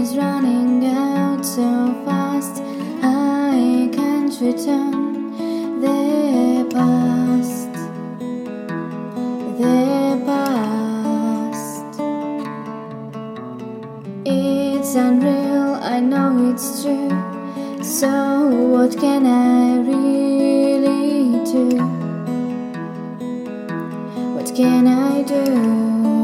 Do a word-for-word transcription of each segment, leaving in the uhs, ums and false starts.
is running out so fast, I can't return the past, the past. It's unreal, I know it's true. So what can I really do? What can I do?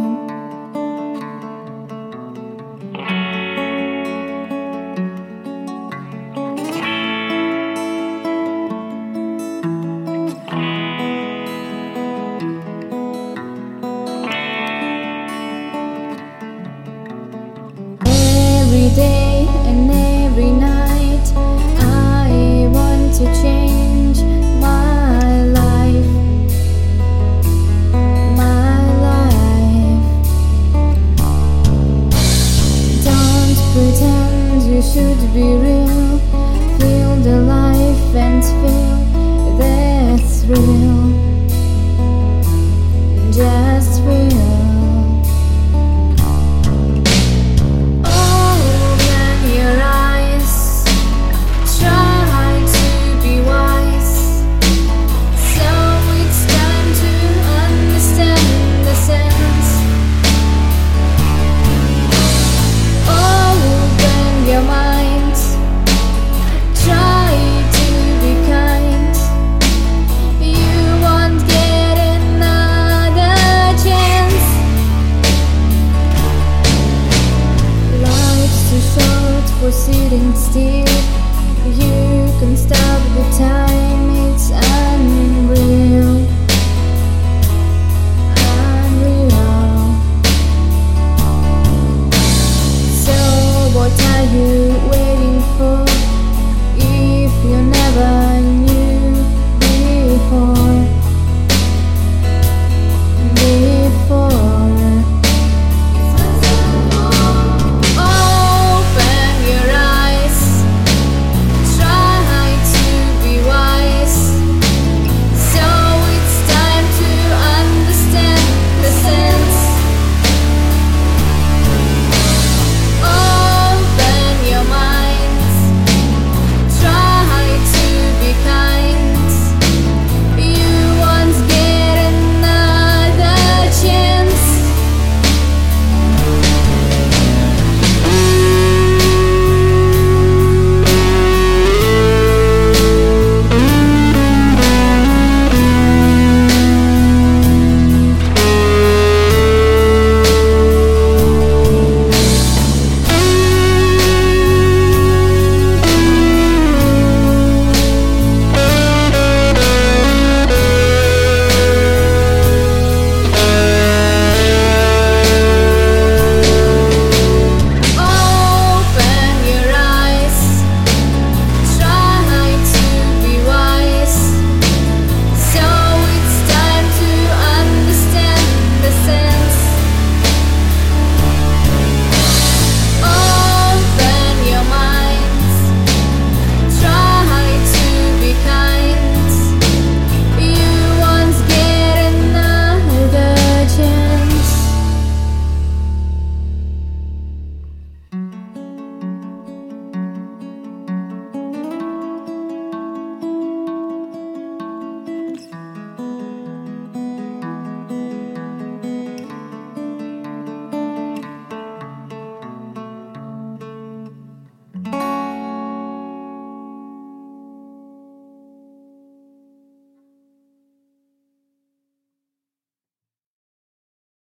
Every day and every night I want to change my life, my life. Don't pretend you should be real. Feel the life and feel the thrill. Just feel. For sitting still, you can stop the time. It's unreal, unreal. So what are you waiting for? If you never